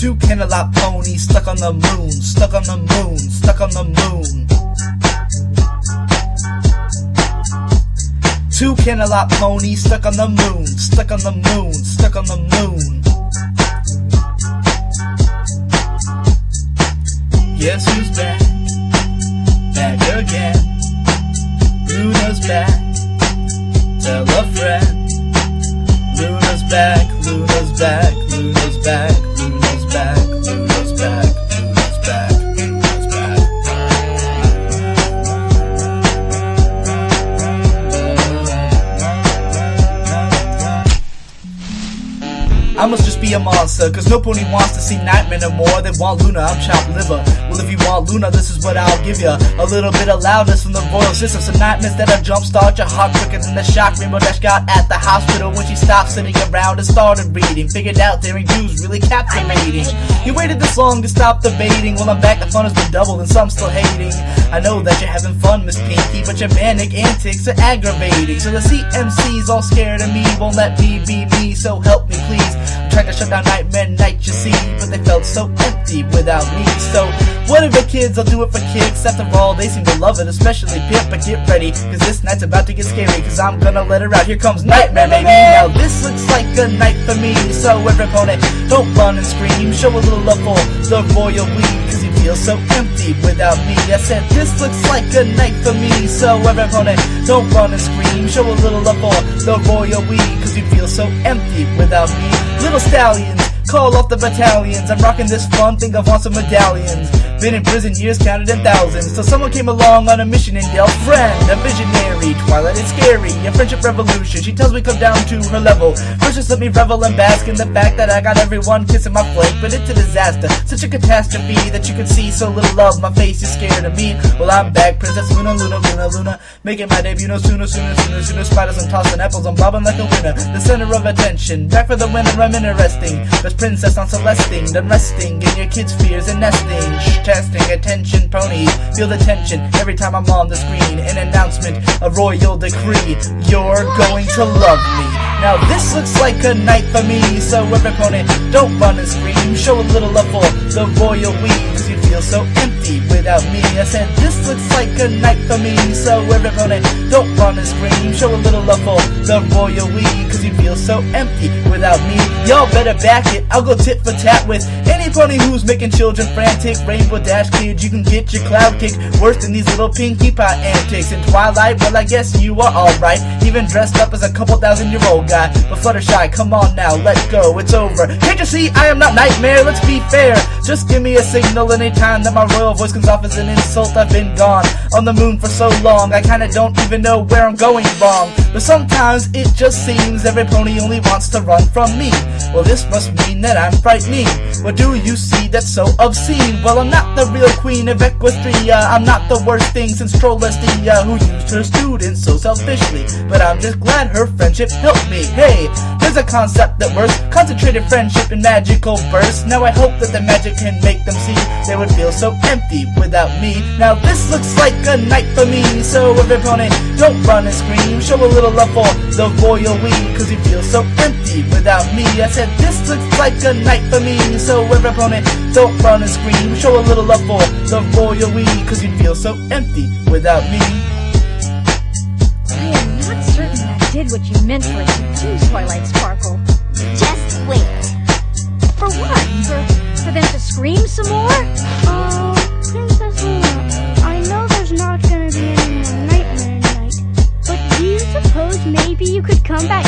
Two Canterlot ponies stuck on the moon, stuck on the moon, stuck on the moon. Two Canterlot ponies stuck on the moon, stuck on the moon, stuck on the moon. Guess who's back? Back again. Luna's back. Tell a friend. Luna's back, Luna's back, Luna's back, Luna's back, Luna's back, Luna's back, Luna's back. I must just be a monster, cause no pony wants to see Nightmare no more. They want Luna, I'm chopped liver. Well, if you want Luna, this is what I'll give ya. A little bit of loudness from the royal system. Some nightmares that'll jumpstart your heart quicker than the shock Rainbow Dash got at the hospital when she stopped sitting around and started reading. Figured out daring do's really captivating. You waited this long to stop debating. Well, I'm back, the fun has been doubled and some still hating. I know that you're having fun, Miss Pinky, but your manic antics are aggravating. So the CMC's all scared of me, won't let me be me, so help me please. I'm trying to shut down Nightmare Night, you see, but they felt so empty without me. So whatever kids, I'll do it for kicks. After all, they seem to love it, especially Pip. But get ready, cause this night's about to get scary, cause I'm gonna let her out. Here comes Nightmare, baby. Now this looks like a night for me, so every opponent, don't run and scream. Show a little love for the royal we, cause you feel so empty without me. I said this looks like a night for me, so every opponent, don't run and scream. Show a little love for the royal we, cause you feel so empty without me. Little stallions, call off the battalions. I'm rocking this fun, think I want some medallions. Been in prison years counted in thousands, so someone came along on a mission and yelled, friend, a visionary, Twilight is scary, a friendship revolution. She tells me come down to her level. First just let me revel and bask in the fact that I got everyone kissing my flank, but it's a disaster, such a catastrophe that you can see so little love. My face is scared of me. Well, I'm back, Princess Luna, Luna, Luna, Luna, making my debut no sooner, sooner, sooner, sooner. Spiders and tossing apples, I'm bobbing like a winner, the center of attention. Back for the winner, I'm interesting. Best princess on Celestine, done resting in your kids' fears and nesting. Testing, attention, ponies, feel the tension every time I'm on the screen. An announcement, a royal decree, you're going to love me. Now this looks like a night for me, so every opponent, don't run and scream. Show a little love for the royal we, cause you feel so empty without me. I said this looks like a night for me, so every opponent, don't run and scream. Show a little love for the royal we, cause you feel so empty without me. Y'all better back it, I'll go tit for tat with any pony who's making children frantic. Rainbow Dash kids, you can get your cloud kicked worse than these little Pinkie Pie antics. In Twilight, well I guess you are alright, even dressed up as a couple thousand-year-old guy. But Fluttershy, come on now, let go, it's over. Can't you see I am not Nightmare? Let's be fair, just give me a signal anytime that my royal voice comes off as an insult. I've been gone on the moon for so long, I kinda don't even know where I'm going wrong. But sometimes it just seems every pony only wants to run from me. Well, this must mean that I'm frightening. What do you see that's so obscene? Well, I'm not the real queen of Equestria, I'm not the worst thing since Trollestia, who used her students so selfishly. But I'm just glad her friendship helped me. Hey, there's a concept that works, concentrated friendship in magical bursts. Now I hope that the magic can make them see they would feel so empty without me. Now this looks like a night for me, so every opponent, don't run and scream. Show a little love for the royal we, cause you feel so empty without me. I said this looks like a night for me, so every opponent, don't run and scream. Show a little love for the royal we, cause you feel so empty without me. I am not certain that I did what you meant for it to do, Twilight Sparkle. Just wait. For what? For them to scream some more? Princess Luna, I know there's not gonna be any more Nightmare night, but do you suppose maybe you could come back